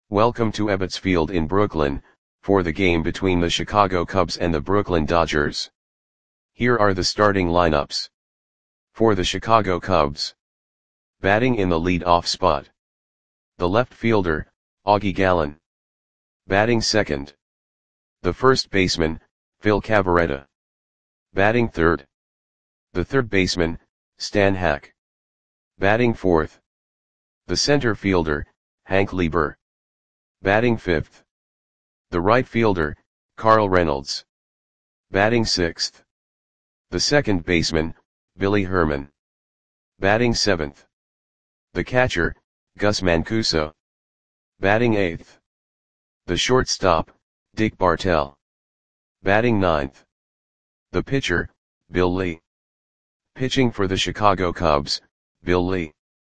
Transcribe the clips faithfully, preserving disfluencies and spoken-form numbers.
Welcome to Ebbets Field in Brooklyn, for the game between the Chicago Cubs and the Brooklyn Dodgers. Here are the starting lineups. For the Chicago Cubs. Batting in the lead-off spot. The left fielder, Augie Gallen. Batting second. The first baseman, Phil Cavarretta. Batting third. The third baseman, Stan Hack. Batting fourth. The center fielder, Hank Lieber. Batting fifth. The right fielder, Carl Reynolds. Batting sixth. The second baseman, Billy Herman. Batting seventh. The catcher, Gus Mancuso. Batting eighth. The shortstop, Dick Bartell. Batting ninth. The pitcher, Bill Lee. Pitching for the Chicago Cubs, Bill Lee.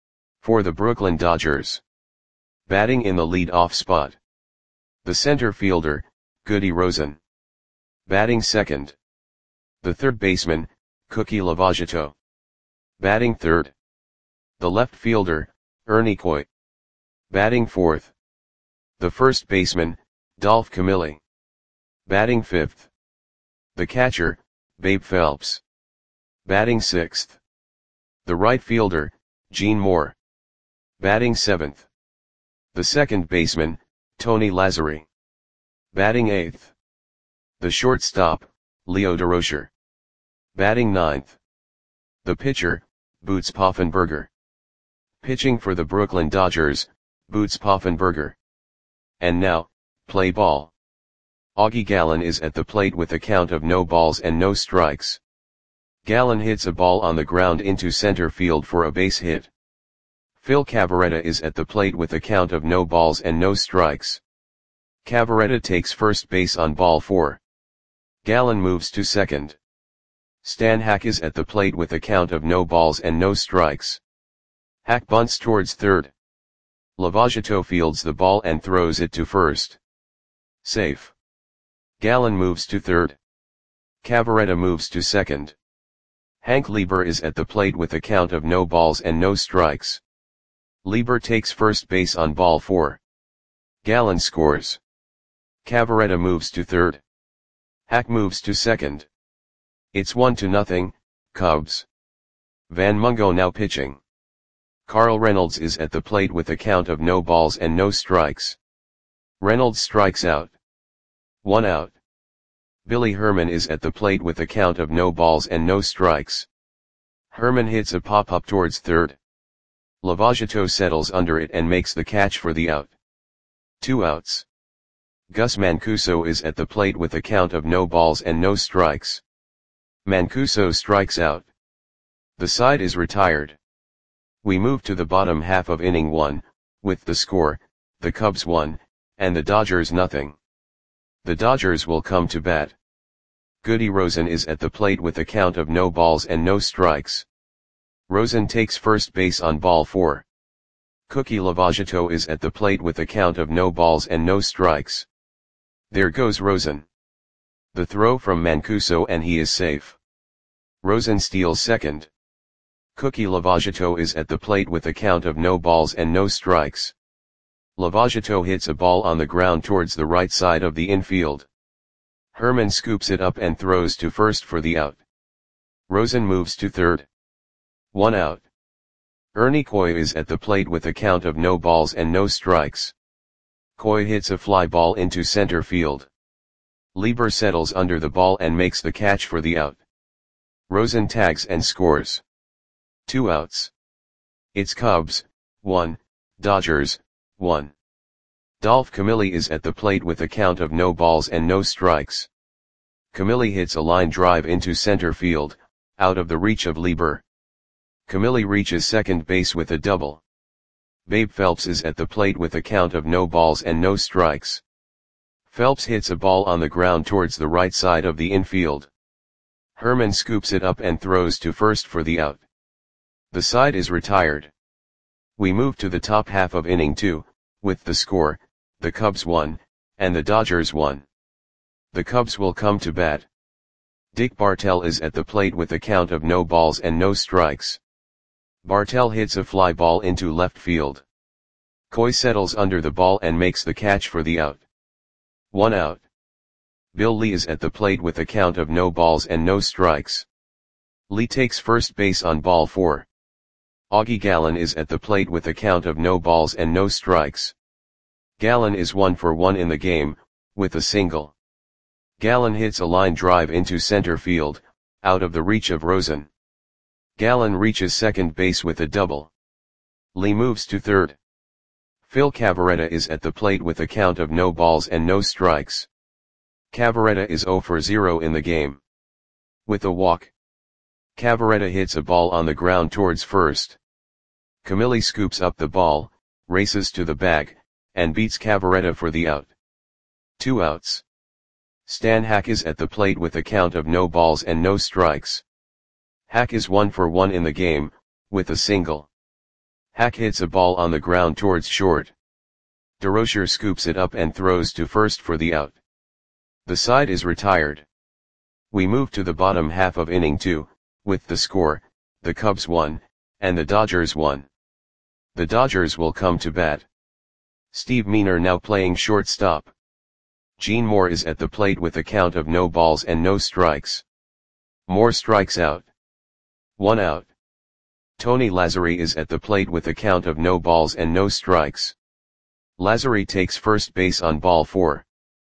For the Brooklyn Dodgers. Batting in the lead-off spot. The center fielder, Goody Rosen. Batting second. The third baseman, Cookie Lavagetto. Batting third. The left fielder, Ernie Coy. Batting fourth. The first baseman, Dolph Camilli. Batting fifth. The catcher, Babe Phelps. Batting sixth. The right fielder, Gene Moore. Batting seventh. The second baseman, Tony Lazzeri. Batting eighth. The shortstop, Leo Durocher. Batting ninth. The pitcher, Boots Poffenberger. Pitching for the Brooklyn Dodgers, Boots Poffenberger. And now, play ball. Augie Gallen is at the plate with a count of no balls and no strikes. Gallen hits a ball on the ground into center field for a base hit. Phil Cavarretta is at the plate with a count of no balls and no strikes. Cavarretta takes first base on ball four. Gallen moves to second. Stan Hack is at the plate with a count of no balls and no strikes. Hack bunts towards third. Lavagetto fields the ball and throws it to first. Safe. Gallen moves to third. Cavarretta moves to second. Hank Lieber is at the plate with a count of no balls and no strikes. Lieber takes first base on ball four. Gallen scores. Cavarretta moves to third. Hack moves to second. It's one to nothing, Cubs. Van Mungo now pitching. Carl Reynolds is at the plate with a count of no balls and no strikes. Reynolds strikes out. One out. Billy Herman is at the plate with a count of no balls and no strikes. Herman hits a pop-up towards third. Lavagetto settles under it and makes the catch for the out. Two outs. Gus Mancuso is at the plate with a count of no balls and no strikes. Mancuso strikes out. The side is retired. We move to the bottom half of inning one, with the score, the Cubs one, and the Dodgers nothing. The Dodgers will come to bat. Goody Rosen is at the plate with a count of no balls and no strikes. Rosen takes first base on ball four. Cookie Lavagetto is at the plate with a count of no balls and no strikes. There goes Rosen. The throw from Mancuso and he is safe. Rosen steals second. Cookie Lavagetto is at the plate with a count of no balls and no strikes. Lavagetto hits a ball on the ground towards the right side of the infield. Herman scoops it up and throws to first for the out. Rosen moves to third. One out. Ernie Coy is at the plate with a count of no balls and no strikes. Coy hits a fly ball into center field. Lieber settles under the ball and makes the catch for the out. Rosen tags and scores. Two outs. It's Cubs, one, Dodgers, one. Dolph Camilli is at the plate with a count of no balls and no strikes. Camilli hits a line drive into center field, out of the reach of Lieber. Camilli reaches second base with a double. Babe Phelps is at the plate with a count of no balls and no strikes. Phelps hits a ball on the ground towards the right side of the infield. Herman scoops it up and throws to first for the out. The side is retired. We move to the top half of inning two, with the score, the Cubs one, and the Dodgers one. The Cubs will come to bat. Dick Bartell is at the plate with a count of no balls and no strikes. Bartell hits a fly ball into left field. Coy settles under the ball and makes the catch for the out. One out. Bill Lee is at the plate with a count of no balls and no strikes. Lee takes first base on ball four. Augie Gallen is at the plate with a count of no balls and no strikes. Gallen is one for one in the game, with a single. Gallen hits a line drive into center field, out of the reach of Rosen. Gallen reaches second base with a double. Lee moves to third. Phil Cavarretta is at the plate with a count of no balls and no strikes. Cavarretta is zero for zero in the game. With a walk, Cavarretta hits a ball on the ground towards first. Camilli scoops up the ball, races to the bag, and beats Cavarretta for the out. Two outs. Stan Hack is at the plate with a count of no balls and no strikes. Hack is one for one in the game, with a single. Hack hits a ball on the ground towards short. DeRocher scoops it up and throws to first for the out. The side is retired. We move to the bottom half of inning two, with the score, the Cubs won, and the Dodgers won. The Dodgers will come to bat. Steve Meaner now playing shortstop. Gene Moore is at the plate with a count of no balls and no strikes. Moore strikes out. One out. Tony Lazzari is at the plate with a count of no balls and no strikes. Lazzari takes first base on ball four.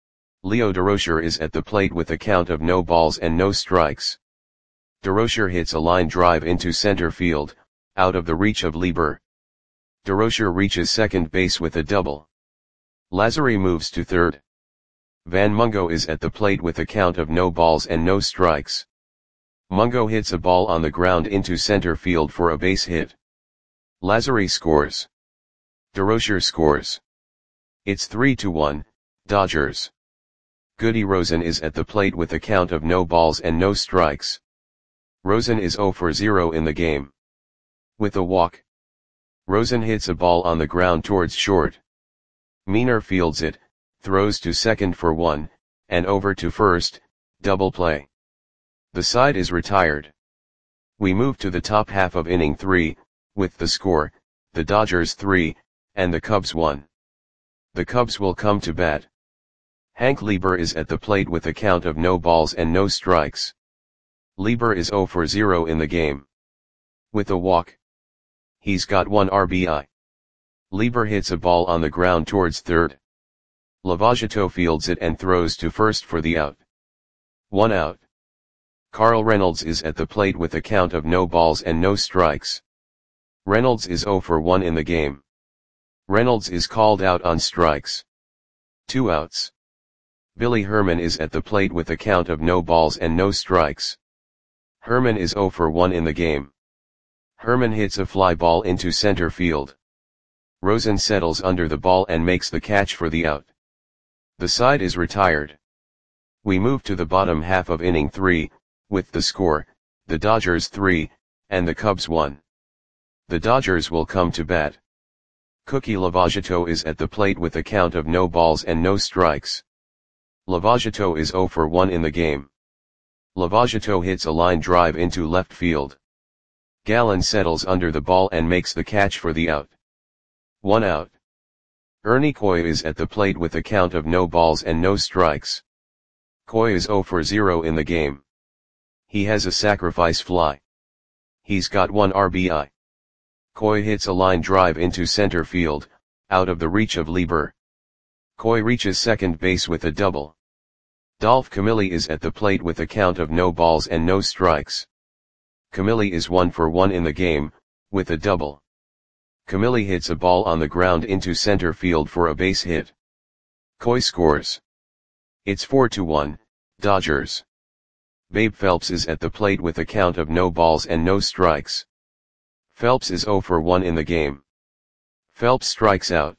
Leo DeRocher is at the plate with a count of no balls and no strikes. DeRocher hits a line drive into center field, out of the reach of Lieber. DeRocher reaches second base with a double. Lazzari moves to third. Van Mungo is at the plate with a count of no balls and no strikes. Mungo hits a ball on the ground into center field for a base hit. Lazzari scores. DeRocher scores. It's three to one, Dodgers. Goody Rosen is at the plate with a count of no balls and no strikes. Rosen is zero for zero in the game. With a walk, Rosen hits a ball on the ground towards short. Meaner fields it, throws to second for one, and over to first, double play. The side is retired. We move to the top half of inning three, with the score, the Dodgers three, and the Cubs one. The Cubs will come to bat. Hank Lieber is at the plate with a count of no balls and no strikes. Lieber is zero for zero in the game. With a walk, he's got one R B I. Lieber hits a ball on the ground towards third. Lavagetto fields it and throws to first for the out. One out. Carl Reynolds is at the plate with a count of no balls and no strikes. Reynolds is zero for one in the game. Reynolds is called out on strikes. Two outs. Billy Herman is at the plate with a count of no balls and no strikes. Herman is zero for one in the game. Herman hits a fly ball into center field. Rosen settles under the ball and makes the catch for the out. The side is retired. We move to the bottom half of inning three, with the score, the Dodgers three, and the Cubs one. The Dodgers will come to bat. Cookie Lavagetto is at the plate with a count of no balls and no strikes. Lavagetto is zero for one in the game. Lavagetto hits a line drive into left field. Gallen settles under the ball and makes the catch for the out. One out. Ernie Coy is at the plate with a count of no balls and no strikes. Coy is zero for zero in the game. He has a sacrifice fly. He's got one R B I. Coy hits a line drive into center field, out of the reach of Lieber. Coy reaches second base with a double. Dolph Camilli is at the plate with a count of no balls and no strikes. Camilli is one for one in the game, with a double. Camilli hits a ball on the ground into center field for a base hit. Coy scores. It's four to one, Dodgers. Babe Phelps is at the plate with a count of no balls and no strikes. Phelps is zero for one in the game. Phelps strikes out.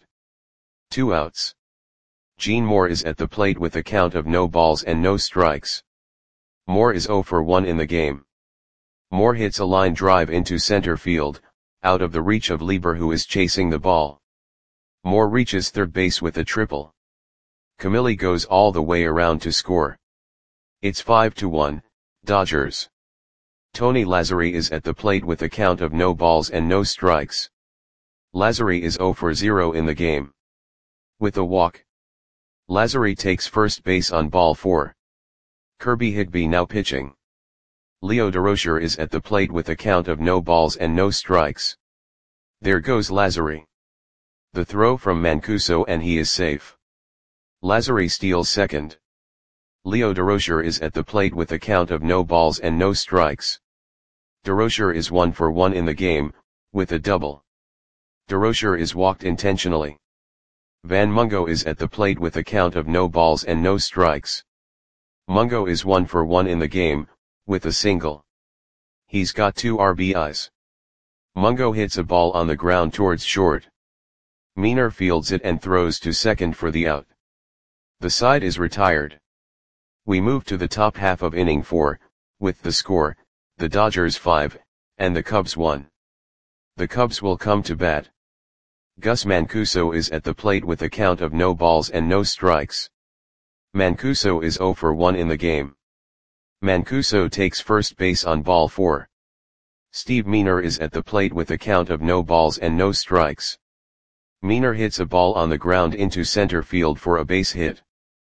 Two outs. Gene Moore is at the plate with a count of no balls and no strikes. Moore is zero for one in the game. Moore hits a line drive into center field, out of the reach of Lieber who is chasing the ball. Moore reaches third base with a triple. Camilli goes all the way around to score. It's five to one, Dodgers. Tony Lazzari is at the plate with a count of no balls and no strikes. Lazary is zero for zero in the game. With a walk, Lazary takes first base on ball four. Kirby Higby now pitching. Leo Durocher is at the plate with a count of no balls and no strikes. There goes Lazary. The throw from Mancuso and he is safe. Lazary steals second. Leo Durocher is at the plate with a count of no balls and no strikes. Durocher is one for one in the game, with a double. Durocher is walked intentionally. Van Mungo is at the plate with a count of no balls and no strikes. Mungo is one for one in the game, with a single. He's got two R B Is. Mungo hits a ball on the ground towards short. Meaner fields it and throws to second for the out. The side is retired. We move to the top half of inning four, with the score, the Dodgers five, and the Cubs one. The Cubs will come to bat. Gus Mancuso is at the plate with a count of no balls and no strikes. Mancuso is zero for one in the game. Mancuso takes first base on ball four. Steve Meaner is at the plate with a count of no balls and no strikes. Meaner hits a ball on the ground into center field for a base hit.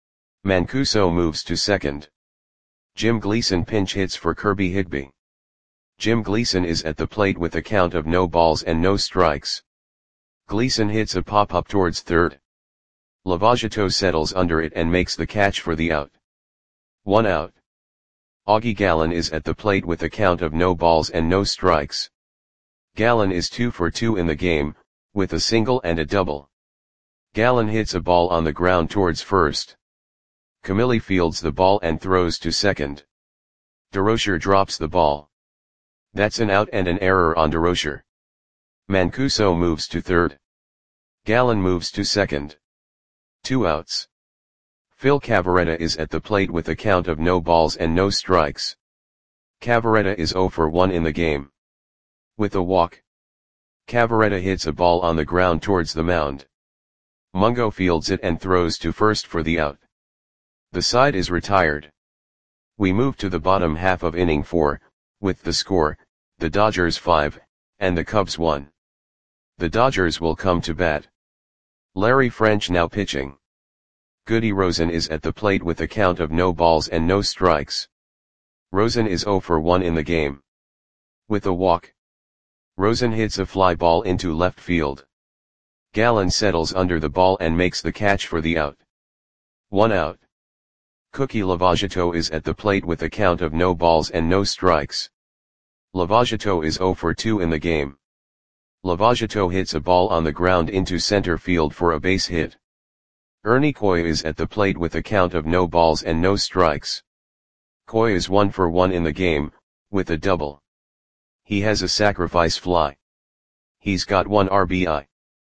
Mancuso moves to second. Jim Gleason pinch hits for Kirby Higby. Jim Gleason is at the plate with a count of no balls and no strikes. Gleason hits a pop-up towards third. Lavageto settles under it and makes the catch for the out. One out. Augie Gallen is at the plate with a count of no balls and no strikes. Gallen is two for two in the game, with a single and a double. Gallen hits a ball on the ground towards first. Camilli fields the ball and throws to second. Durocher drops the ball. That's an out and an error on Durocher. Mancuso moves to third. Gallen moves to second. Two outs. Phil Cavarretta is at the plate with a count of no balls and no strikes. Cavarretta is zero for one in the game. With a walk, Cavarretta hits a ball on the ground towards the mound. Mungo fields it and throws to first for the out. The side is retired. We move to the bottom half of inning four, with the score, the Dodgers five, and the Cubs one. The Dodgers will come to bat. Larry French now pitching. Goody Rosen is at the plate with a count of no balls and no strikes. Rosen is zero for one in the game. With a walk, Rosen hits a fly ball into left field. Gallen settles under the ball and makes the catch for the out. One out. Cookie Lavageto is at the plate with a count of no balls and no strikes. Lavageto is zero for two in the game. Lavageto hits a ball on the ground into center field for a base hit. Ernie Coy is at the plate with a count of no balls and no strikes. Coy is one for one in the game, with a double. He has a sacrifice fly. He's got one R B I.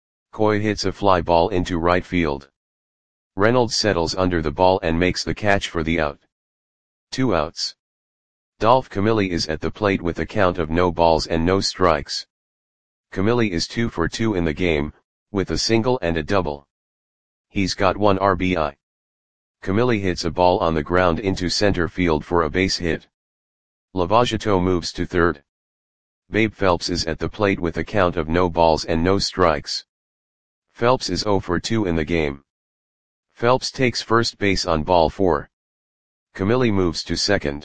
Coy hits a fly ball into right field. Reynolds settles under the ball and makes the catch for the out. Two outs. Dolph Camilli is at the plate with a count of no balls and no strikes. Camilli is two for two in the game, with a single and a double. He's got one R B I. Camilli hits a ball on the ground into center field for a base hit. Lavageto moves to third. Babe Phelps is at the plate with a count of no balls and no strikes. Phelps is zero for two in the game. Phelps takes first base on ball four. Camilli moves to second.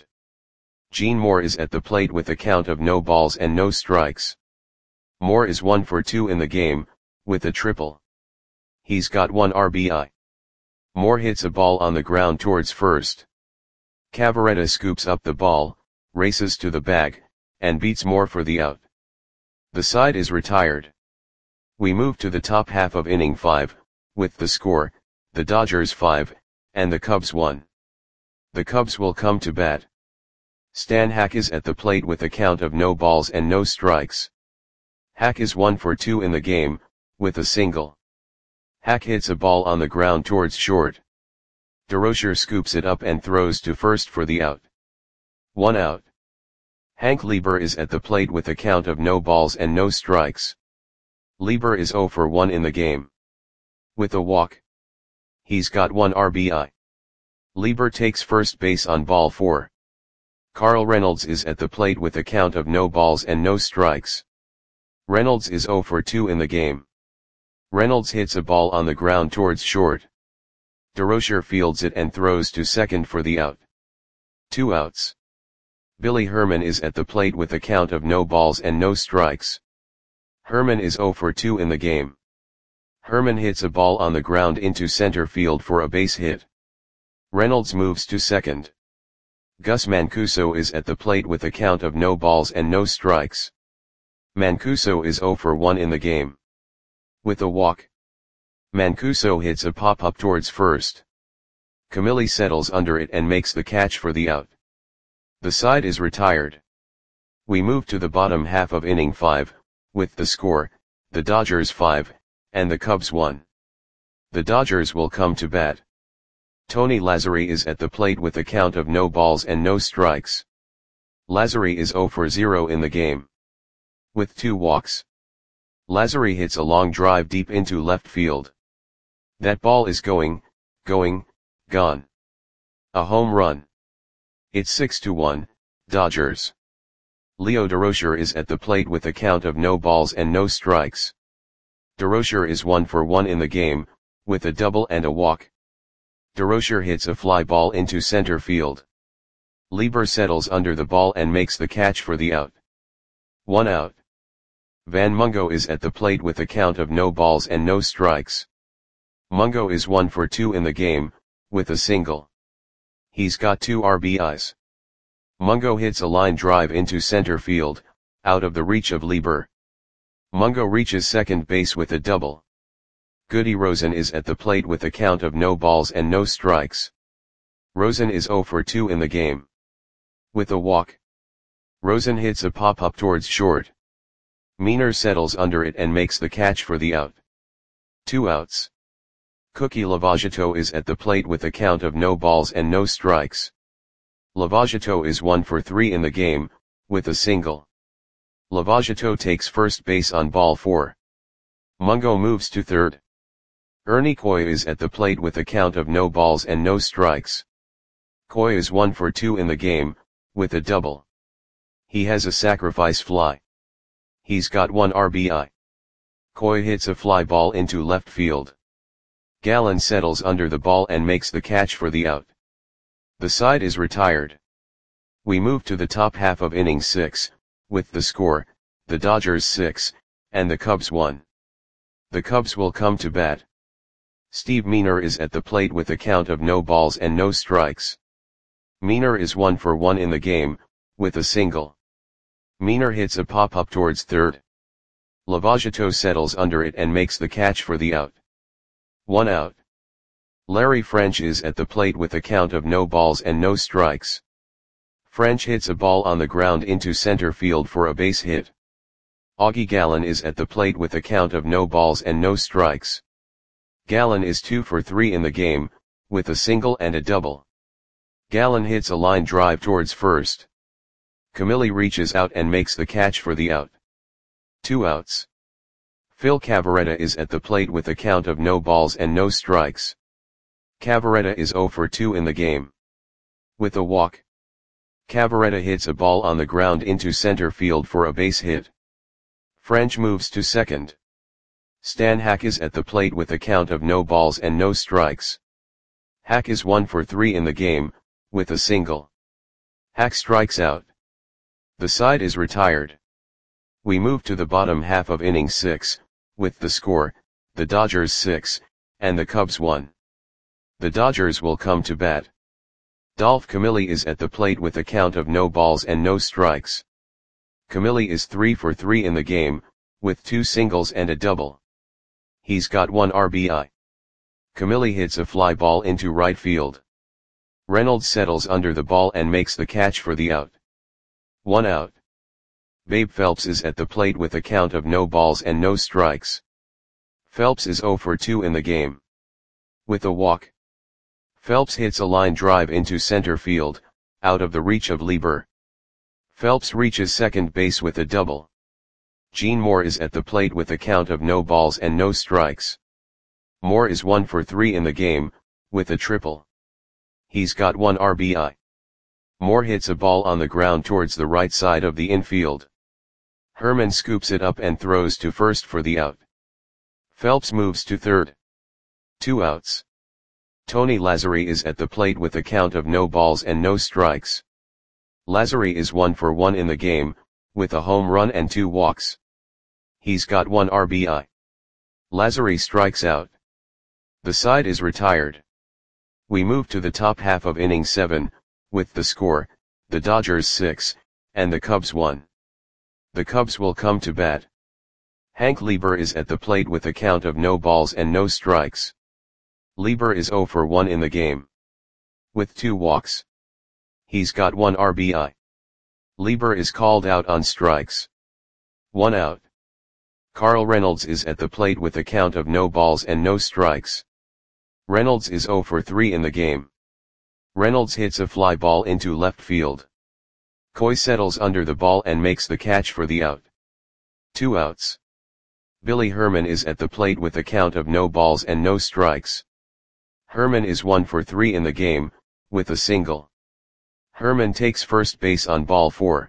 Gene Moore is at the plate with a count of no balls and no strikes. Moore is one for two in the game, with a triple. He's got one R B I. Moore hits a ball on the ground towards first. Cavarretta scoops up the ball, races to the bag, and beats Moore for the out. The side is retired. We move to the top half of inning five, with the score, the Dodgers five, and the Cubs one. The Cubs will come to bat. Stan Hack is at the plate with a count of no balls and no strikes. Hack is one for two in the game, with a single. Hack hits a ball on the ground towards short. Durocher scoops it up and throws to first for the out. One out. Hank Lieber is at the plate with a count of no balls and no strikes. Lieber is zero for one in the game. With a walk, he's got one R B I. Lieber takes first base on ball four. Carl Reynolds is at the plate with a count of no balls and no strikes. Reynolds is zero for two in the game. Reynolds hits a ball on the ground towards short. DeRocher fields it and throws to second for the out. Two outs. Billy Herman is at the plate with a count of no balls and no strikes. Herman is zero for two in the game. Herman hits a ball on the ground into center field for a base hit. Reynolds moves to second. Gus Mancuso is at the plate with a count of no balls and no strikes. Mancuso is zero for one in the game. With a walk, Mancuso hits a pop-up towards first. Camilli settles under it and makes the catch for the out. The side is retired. We move to the bottom half of inning five, with the score, the Dodgers five, and the Cubs one. The Dodgers will come to bat. Tony Lazzeri is at the plate with a count of no balls and no strikes. Lazzeri is zero for zero in the game. With two walks, Lazzeri hits a long drive deep into left field. That ball is going, going, gone. A home run. It's six to one, Dodgers. Leo DeRocher is at the plate with a count of no balls and no strikes. DeRocher is one for one in the game, with a double and a walk. DeRocher hits a fly ball into center field. Lieber settles under the ball and makes the catch for the out. One out. Van Mungo is at the plate with a count of no balls and no strikes. Mungo is one for two in the game, with a single. He's got two R B Is. Mungo hits a line drive into center field, out of the reach of Lieber. Mungo reaches second base with a double. Goody Rosen is at the plate with a count of no balls and no strikes. Rosen is zero for two in the game. With a walk, Rosen hits a pop-up towards short. Meaner settles under it and makes the catch for the out. Two outs. Cookie Lavagetto is at the plate with a count of no balls and no strikes. Lavagetto is one for three in the game, with a single. Lavagetto takes first base on ball four. Mungo moves to third. Ernie Coy is at the plate with a count of no balls and no strikes. Coy is one for two in the game, with a double. He has a sacrifice fly. He's got one R B I. Coy hits a fly ball into left field. Gallen settles under the ball and makes the catch for the out. The side is retired. We move to the top half of inning six, with the score, the Dodgers six, and the Cubs one. The Cubs will come to bat. Steve Meaner is at the plate with a count of no balls and no strikes. Meaner is one for one in the game, with a single. Meaner hits a pop-up towards third. Lavagetto settles under it and makes the catch for the out. One out. Larry French is at the plate with a count of no balls and no strikes. French hits a ball on the ground into center field for a base hit. Augie Gallen is at the plate with a count of no balls and no strikes. Gallen is two for three in the game, with a single and a double. Gallen hits a line drive towards first. Camilli reaches out and makes the catch for the out. Two outs. Phil Cavarretta is at the plate with a count of no balls and no strikes. Cavarretta is zero for two in the game. With a walk, Cavarretta hits a ball on the ground into center field for a base hit. French moves to second. Stan Hack is at the plate with a count of no balls and no strikes. Hack is one for three in the game, with a single. Hack strikes out. The side is retired. We move to the bottom half of inning six, with the score, the Dodgers six, and the Cubs one. The Dodgers will come to bat. Dolph Camilli is at the plate with a count of no balls and no strikes. Camilli is three for three in the game, with two singles and a double. He's got one R B I. Camilli hits a fly ball into right field. Reynolds settles under the ball and makes the catch for the out. One out. Babe Phelps is at the plate with a count of no balls and no strikes. Phelps is zero for two in the game. With a walk, Phelps hits a line drive into center field, out of the reach of Lieber. Phelps reaches second base with a double. Gene Moore is at the plate with a count of no balls and no strikes. Moore is one for three in the game, with a triple. He's got one R B I. Moore hits a ball on the ground towards the right side of the infield. Herman scoops it up and throws to first for the out. Phelps moves to third. Two outs. Tony Lazzari is at the plate with a count of no balls and no strikes. Lazzari is one for one in the game, with a home run and two walks. He's got one R B I. Lazzari strikes out. The side is retired. We move to the top half of inning seven, with the score, the Dodgers six, and the Cubs one. The Cubs will come to bat. Hank Lieber is at the plate with a count of no balls and no strikes. Lieber is zero for one in the game, with two walks. He's got one R B I. Lieber is called out on strikes. One out. Carl Reynolds is at the plate with a count of no balls and no strikes. Reynolds is zero for three in the game. Reynolds hits a fly ball into left field. Coy settles under the ball and makes the catch for the out. Two outs. Billy Herman is at the plate with a count of no balls and no strikes. Herman is one for three in the game, with a single. Herman takes first base on ball four.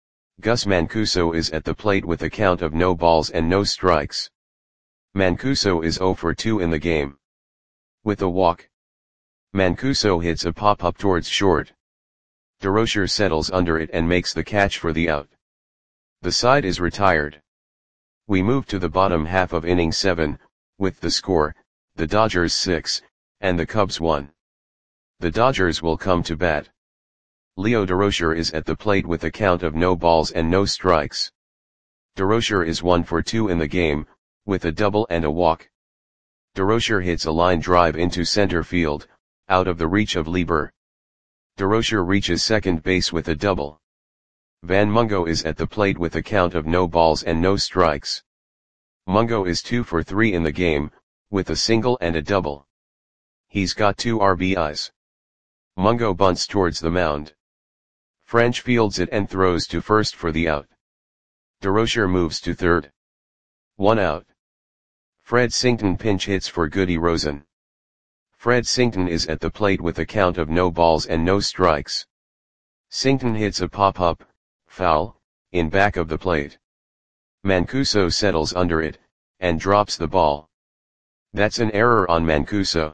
Gus Mancuso is at the plate with a count of no balls and no strikes. Mancuso is zero for two in the game, with a walk. Mancuso hits a pop-up towards short. DeRocher settles under it and makes the catch for the out. The side is retired. We move to the bottom half of inning seven, with the score, the Dodgers six, and the Cubs one. The Dodgers will come to bat. Leo DeRocher is at the plate with a count of no balls and no strikes. DeRocher is one for two in the game, with a double and a walk. DeRocher hits a line drive into center field, out of the reach of Lieber. DeRocher reaches second base with a double. Van Mungo is at the plate with a count of no balls and no strikes. Mungo is two for three in the game, with a single and a double. He's got two R B Is. Mungo bunts towards the mound. French fields it and throws to first for the out. DeRocher moves to third. One out. Fred Sington pinch hits for Goody Rosen. Fred Sington is at the plate with a count of no balls and no strikes. Sington hits a pop-up, foul, in back of the plate. Mancuso settles under it, and drops the ball. That's an error on Mancuso.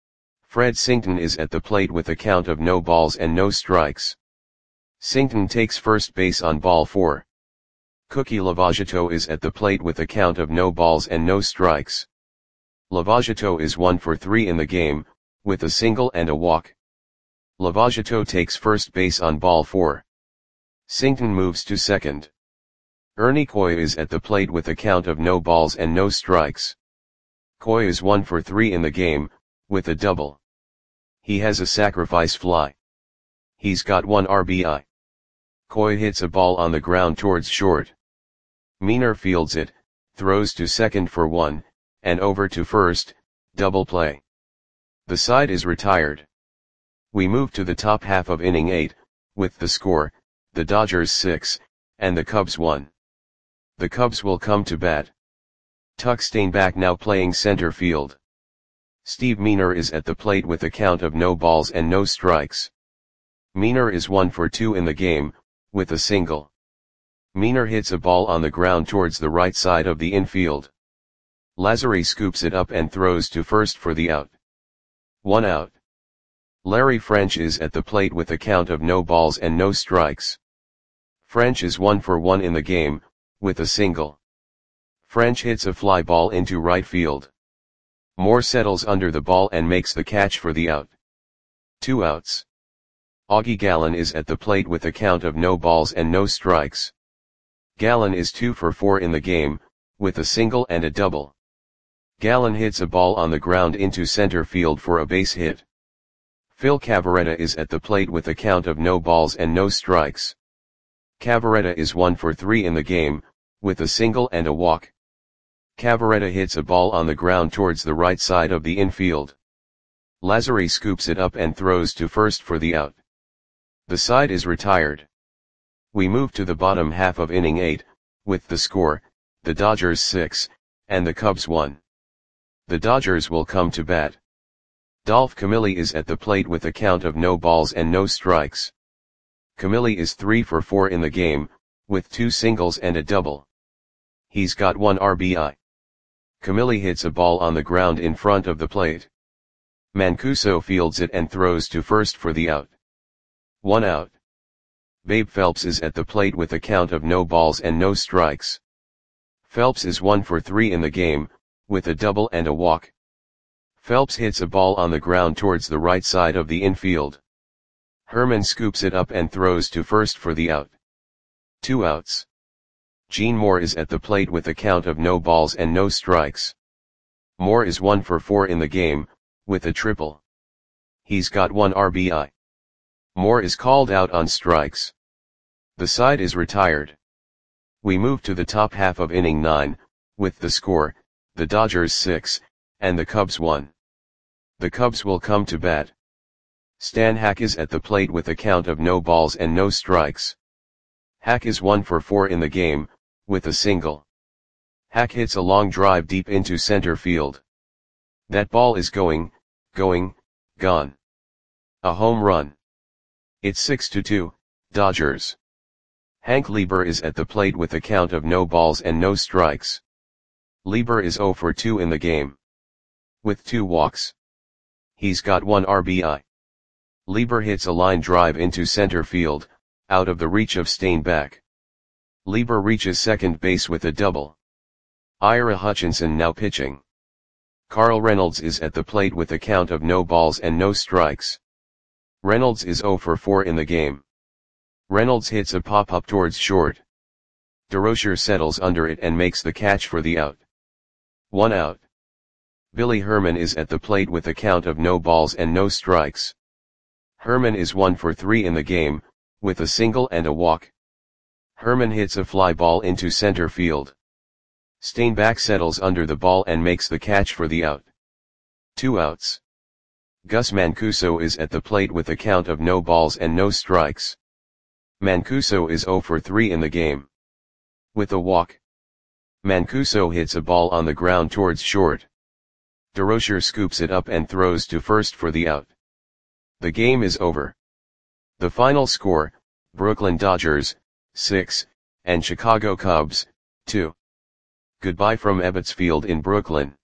Fred Sington is at the plate with a count of no balls and no strikes. Sington takes first base on ball four. Cookie Lavagetto is at the plate with a count of no balls and no strikes. Lavagetto is one for three in the game, with a single and a walk. Lavagetto takes first base on ball four. Sington moves to second. Ernie Coy is at the plate with a count of no balls and no strikes. Coy is one for three in the game, with a double. He has a sacrifice fly. He's got one R B I. Coy hits a ball on the ground towards short. Meaner fields it, throws to second for one, and over to first, double play. The side is retired. We move to the top half of inning eight, with the score, the Dodgers six, and the Cubs one. The Cubs will come to bat. Tuck Stainback now playing center field. Steve Meaner is at the plate with a count of no balls and no strikes. Meaner is one for two in the game, with a single. Meaner hits a ball on the ground towards the right side of the infield. Lazzari scoops it up and throws to first for the out. One out. Larry French is at the plate with a count of no balls and no strikes. French is one for one in the game, with a single. French hits a fly ball into right field. Moore settles under the ball and makes the catch for the out. Two outs. Augie Gallen is at the plate with a count of no balls and no strikes. Gallen is two for four in the game, with a single and a double. Gallen hits a ball on the ground into center field for a base hit. Phil Cavarretta is at the plate with a count of no balls and no strikes. Cavarretta is one for three in the game, with a single and a walk. Cavarretta hits a ball on the ground towards the right side of the infield. Lazzari scoops it up and throws to first for the out. The side is retired. We move to the bottom half of inning eight, with the score, the Dodgers six, and the Cubs one. The Dodgers will come to bat. Dolph Camilli is at the plate with a count of no balls and no strikes. Camilli is three for four in the game, with two singles and a double. He's got one R B I. Camille hits a ball on the ground in front of the plate. Mancuso fields it and throws to first for the out. One out. Babe Phelps is at the plate with a count of no balls and no strikes. Phelps is one for three in the game, with a double and a walk. Phelps hits a ball on the ground towards the right side of the infield. Herman scoops it up and throws to first for the out. Two outs. Gene Moore is at the plate with a count of no balls and no strikes. Moore is one for four in the game, with a triple. He's got one R B I. Moore is called out on strikes. The side is retired. We move to the top half of inning nine, with the score, the Dodgers six, and the Cubs one. The Cubs will come to bat. Stan Hack is at the plate with a count of no balls and no strikes. Hack is one for four in the game, with a single. Hack hits a long drive deep into center field. That ball is going, going, gone. A home run. It's six to two, Dodgers. Hank Lieber is at the plate with a count of no balls and no strikes. Lieber is zero for two in the game, with two walks. He's got one R B I. Lieber hits a line drive into center field, out of the reach of Steinbach. Lieber reaches second base with a double. Ira Hutchinson now pitching. Carl Reynolds is at the plate with a count of no balls and no strikes. Reynolds is zero for four in the game. Reynolds hits a pop-up towards short. DeRocher settles under it and makes the catch for the out. One out. Billy Herman is at the plate with a count of no balls and no strikes. Herman is one for three in the game, with a single and a walk. Herman hits a fly ball into center field. Steinbach settles under the ball and makes the catch for the out. Two outs. Gus Mancuso is at the plate with a count of no balls and no strikes. Mancuso is zero for three in the game, with a walk. Mancuso hits a ball on the ground towards short. DeRocher scoops it up and throws to first for the out. The game is over. The final score, Brooklyn Dodgers, six, and Chicago Cubs, two. Goodbye from Ebbets Field in Brooklyn.